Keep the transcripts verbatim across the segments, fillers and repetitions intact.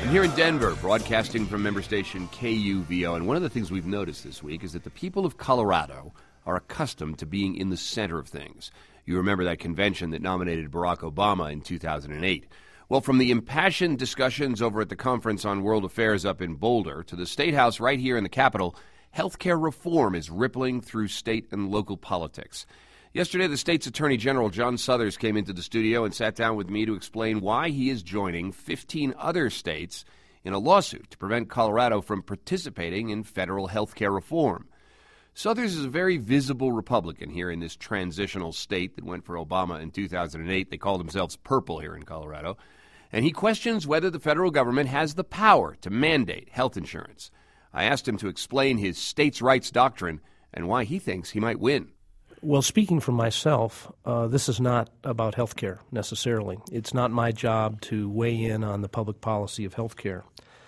I'm here in Denver, broadcasting from member station K U V O, and one of the things we've noticed this week is that the people of Colorado are accustomed to being in the center of things. You remember that convention that nominated Barack Obama in two thousand eight. Well, from the impassioned discussions over at the Conference on World Affairs up in Boulder to the State House right here in the Capitol, healthcare reform is rippling through state and local politics. Yesterday, the state's Attorney General, John Suthers, came into the studio and sat down with me to explain why he is joining fifteen other states in a lawsuit to prevent Colorado from participating in federal health care reform. Suthers is a very visible Republican here in this transitional state that went for Obama in two thousand eight. They call themselves purple here in Colorado. And he questions whether the federal government has the power to mandate health insurance. I asked him to explain his states' rights doctrine and why he thinks he might win. Well, speaking for myself, uh, this is not about health care necessarily. It's not my job to weigh in on the public policy of health care.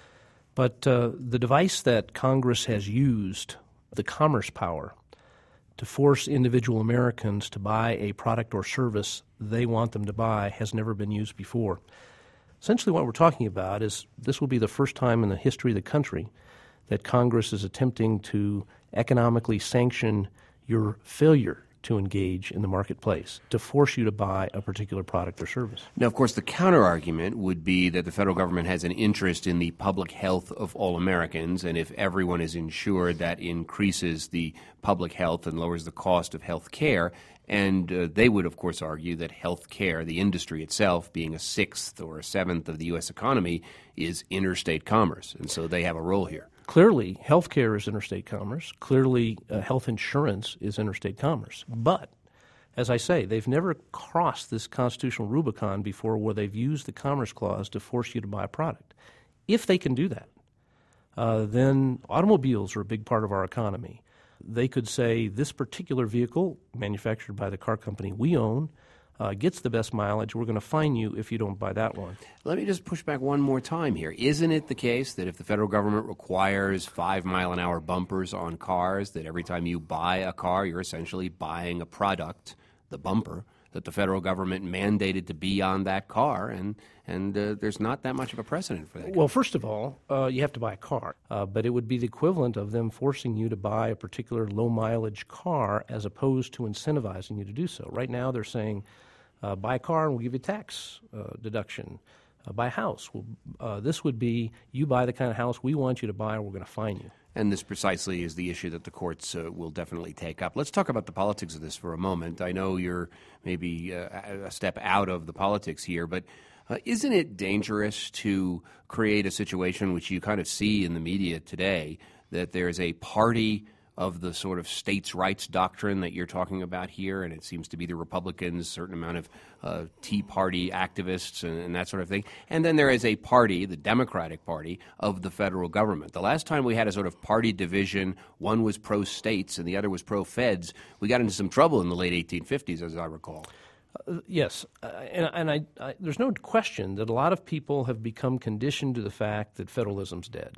But uh, the device that Congress has used, the commerce power, to force individual Americans to buy a product or service they want them to buy has never been used before. Essentially what we're talking about is this will be the first time in the history of the country that Congress is attempting to economically sanction your failure to engage in the marketplace, to force you to buy a particular product or service. Now, of course, the counterargument would be that the federal government has an interest in the public health of all Americans, and if everyone is insured, that increases the public health and lowers the cost of health care. And uh, they would, of course, argue that health care, the industry itself, being a sixth or a seventh of the U S economy, is interstate commerce, and so they have a role here. Clearly, health care is interstate commerce. Clearly, uh, health insurance is interstate commerce. But, as I say, they've never crossed this constitutional Rubicon before where they've used the Commerce Clause to force you to buy a product. If they can do that, uh, then automobiles are a big part of our economy. They could say this particular vehicle, manufactured by the car company we own, Uh, gets the best mileage. We're going to fine you if you don't buy that one. Let me just push back one more time here. Isn't it the case that if the federal government requires five-mile-an-hour bumpers on cars, that every time you buy a car, you're essentially buying a product, the bumper, that the federal government mandated to be on that car, and, and uh, there's not that much of a precedent for that? Well, first of all, uh, you have to buy a car, uh, but it would be the equivalent of them forcing you to buy a particular low-mileage car as opposed to incentivizing you to do so. Right now they're saying, Uh, buy a car and we'll give you a tax uh, deduction. Uh, buy a house. We'll, uh, this would be you buy the kind of house we want you to buy, or we're going to fine you. And this precisely is the issue that the courts uh, will definitely take up. Let's talk about the politics of this for a moment. I know you're maybe uh, a step out of the politics here, but uh, isn't it dangerous to create a situation which you kind of see in the media today, that there's a party of the sort of states' rights doctrine that you're talking about here, and it seems to be the Republicans, a certain amount of uh, Tea Party activists and, and that sort of thing. And then there is a party, the Democratic Party, of the federal government. The last time we had a sort of party division, one was pro-states and the other was pro-feds, we got into some trouble in the late eighteen fifties, as I recall. Uh, yes, uh, and, and I, I, there's no question that a lot of people have become conditioned to the fact that federalism's dead.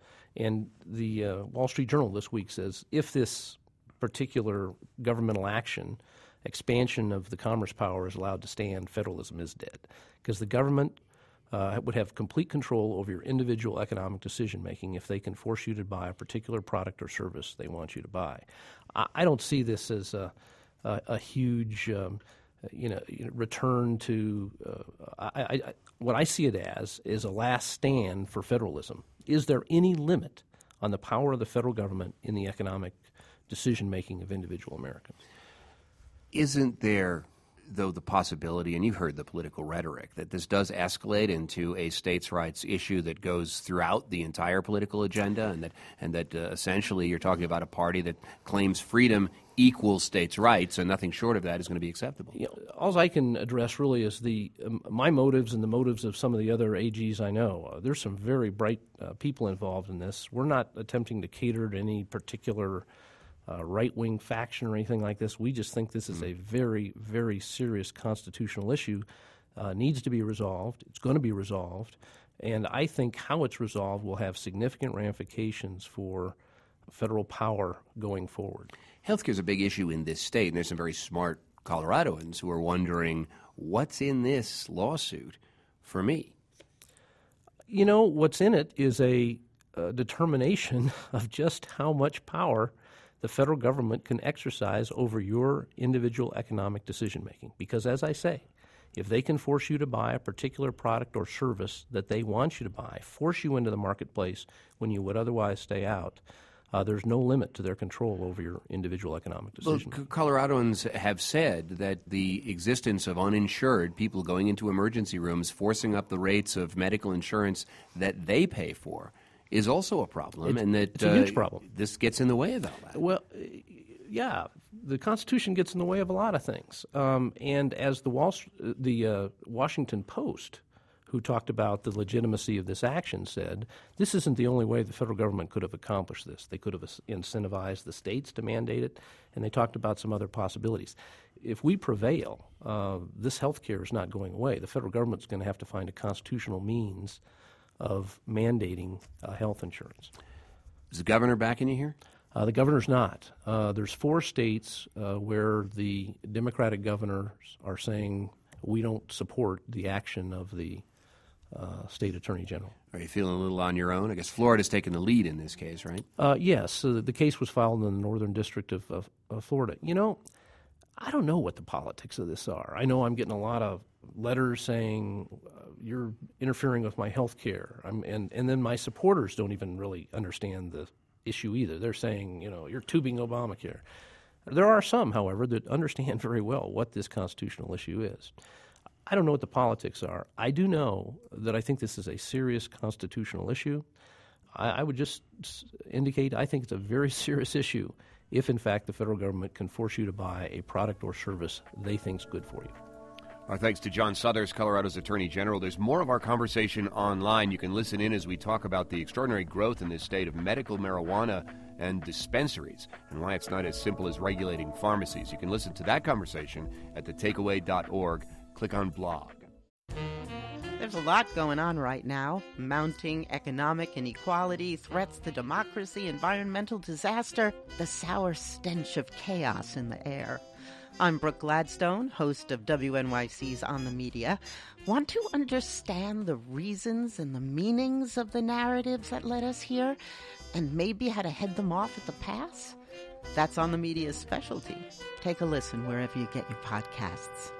And the uh, Wall Street Journal this week says if this particular governmental action, expansion of the commerce power, is allowed to stand, federalism is dead. Because the government uh, would have complete control over your individual economic decision-making if they can force you to buy a particular product or service they want you to buy. I, I don't see this as a, a, a huge um, you know, return to uh, – I, I, what I see it as is a last stand for federalism. Is there any limit on the power of the federal government in the economic decision-making of individual Americans? Isn't there, though, the possibility, and you've heard the political rhetoric, that this does escalate into a states' rights issue that goes throughout the entire political agenda, and that, and that uh, essentially you're talking about a party that claims freedom equals states' rights, and nothing short of that is going to be acceptable? You know, all I can address really is the um, my motives and the motives of some of the other A Gs I know. Uh, there's some very bright uh, people involved in this. We're not attempting to cater to any particular uh, right-wing faction or anything like this. We just think this is a very, very serious constitutional issue, uh, needs to be resolved. It's going to be resolved. And I think how it's resolved will have significant ramifications for federal power going forward. Healthcare is a big issue in this state, and there's some very smart Coloradoans who are wondering, what's in this lawsuit for me? You know, what's in it is a, a determination of just how much power the federal government can exercise over your individual economic decision-making. Because as I say, if they can force you to buy a particular product or service that they want you to buy, force you into the marketplace when you would otherwise stay out, uh, there's no limit to their control over your individual economic decision. Well, Coloradoans have said that the existence of uninsured people going into emergency rooms, forcing up the rates of medical insurance that they pay for, is also a problem, it's, and that it's a huge uh, problem. This gets in the way of all that. Well, yeah, the Constitution gets in the way of a lot of things. Um, and as the Wall, the uh, Washington Post, who talked about the legitimacy of this action, said, this isn't the only way the federal government could have accomplished this. They could have incentivized the states to mandate it, and they talked about some other possibilities. If we prevail, uh, this health care is not going away. The federal government's going to have to find a constitutional means of mandating uh, health insurance. Is the governor backing you here? Uh, the governor's not. Uh, there's four states uh, where the Democratic governors are saying we don't support the action of the uh, state attorney general. Are you feeling a little on your own? I guess Florida's taking the lead in this case, right? Uh, yes. So the case was filed in the Northern District of, of, of Florida. You know, I don't know what the politics of this are. I know I'm getting a lot of letters saying uh, you're interfering with my health care. I'm, and, and then my supporters don't even really understand the issue either. They're saying, you know, you're tubing Obamacare. There are some, however, that understand very well what this constitutional issue is. I don't know what the politics are. I do know that I think this is a serious constitutional issue. I, I would just indicate I think it's a very serious issue if, in fact, the federal government can force you to buy a product or service they think is good for you. Our thanks to John Suthers, Colorado's Attorney General. There's more of our conversation online. You can listen in as we talk about the extraordinary growth in this state of medical marijuana and dispensaries and why it's not as simple as regulating pharmacies. You can listen to that conversation at the takeaway dot org. Click on blog. There's a lot going on right now. Mounting economic inequality, threats to democracy, environmental disaster, the sour stench of chaos in the air. I'm Brooke Gladstone, host of W N Y C's On the Media. Want to understand the reasons and the meanings of the narratives that led us here, and maybe how to head them off at the pass? That's On the Media's specialty. Take a listen wherever you get your podcasts.